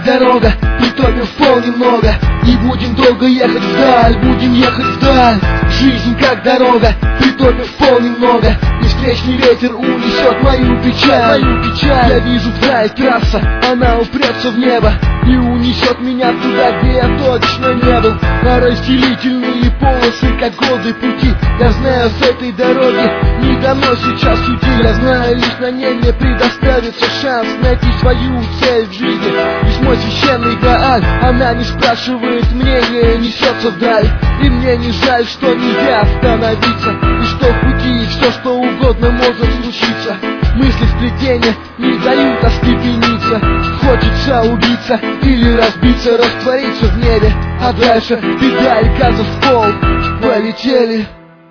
как дорога, притопим в пол немного. Не будем долго ехать вдаль, будем ехать вдаль. Жизнь как дорога, притопим в пол немного. И встречный ветер унесет мою печаль. Я вижу вдаль трасса, она упрется в небо и унесет меня туда, где я точно не был. На разделительные полосы, как годы пути. Я знаю, с этой дороги не дано сейчас уйти. Я знаю, лишь на ней мне предоставится шанс найти свою цель в жизни. Лишь мой священный Грааль, она не спрашивает мнения, несется вдаль. И мне не жаль, что нельзя остановиться, и что в пути все что угодно может случиться. Мысли сплетения не дают остепениться. Хочется убиться или разбиться, раствориться в небе, а дальше педаль газа в пол. Полетели.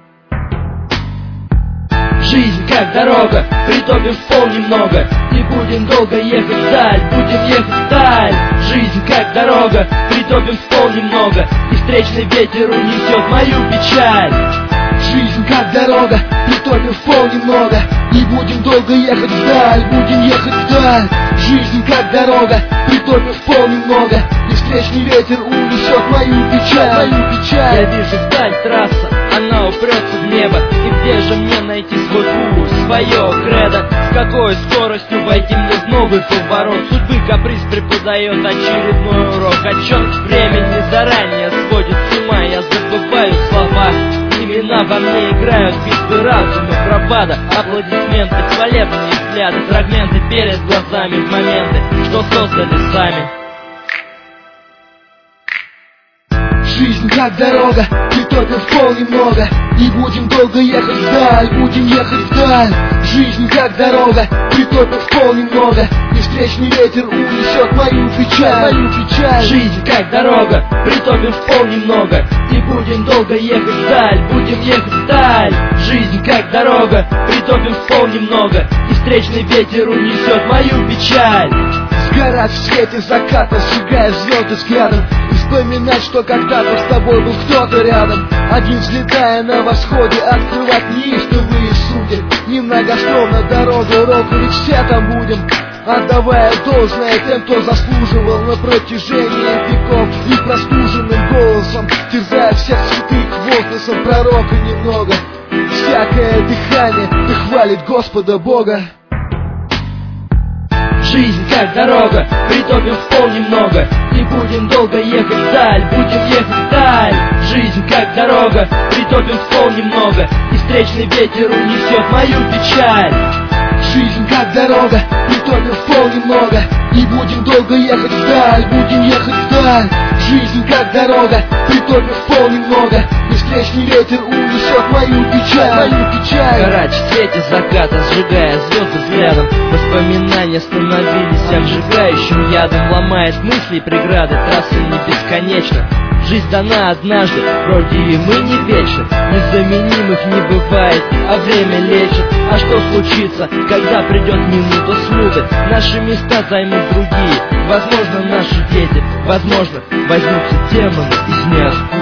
Жизнь как дорога, притопим в пол немного. Не будем долго ехать вдаль, будем ехать вдаль. Жизнь как дорога, притопим в пол немного. И встречный ветер унесет мою печаль. Жизнь как дорога, притопим в пол немного. Не будем долго ехать вдаль, будем ехать вдаль. Жизнь как дорога, притопим в пол немного. И встречный ветер унесет мою печаль. Я вижу вдаль трасса, она упрется в небо. И где же мне найти свой путь, свое кредо? С какой скоростью войти мне в новый поворот? Судьбы каприз преподает очередной урок. Отчет времени заранее сводит с ума. Я забываю слова, имена во мне играют, битвы разума, бравада, аплодисменты, хвалебные взгляды, фрагменты перед глазами в моменты, что создали сами. Жизнь как дорога, притопим в пол немного. Не будем долго ехать вдаль, будем ехать вдаль. Жизнь как дорога, притопим в пол немного. И встречный ветер унесет мою печаль. Жизнь как дорога, притопим в пол немного. Не будем долго ехать вдаль, будем ехать вдаль. Жизнь как дорога, притопим в пол немного. И встречный ветер унесет мою печаль. Сгорать в свете заката, сжигая звезды взглядом. И вспоминать, что когда-то с тобой был кто-то рядом. Один взлетая на восходе, открывать неистовые сути. Немногословно дорогу рока, ведь все там будем. Отдавая должное тем, кто заслуживал на протяжении веков. И простуженным голосом, терзая всех святых возгласом пророка немного. Всякое дыхание хвалит Господа Бога. Жизнь как дорога, притопим в пол немного. Не будем долго ехать вдаль, будем ехать вдаль. Жизнь как дорога, притопим в пол немного. И встречный ветер унесет мою печаль. Жизнь как дорога, притопим в пол немного. Не будем долго ехать вдаль, будем ехать вдаль. Жизнь как дорога, притопим в пол немного. И встречный ветер унесет мою печаль. Горач в свете заката, сжигая звезды взглядом. Воспоминания становились обжигающим ядом. Ломает мысли и преграды, трасса не бесконечна. Жизнь дана однажды, вроде и мы не вечны. Незаменимых не бывает, а время лечит. А что случится, когда придет минута смуты? Наши места займут другие, возможно, наши дети. Возможно, возьмутся демоны из ниоткуда.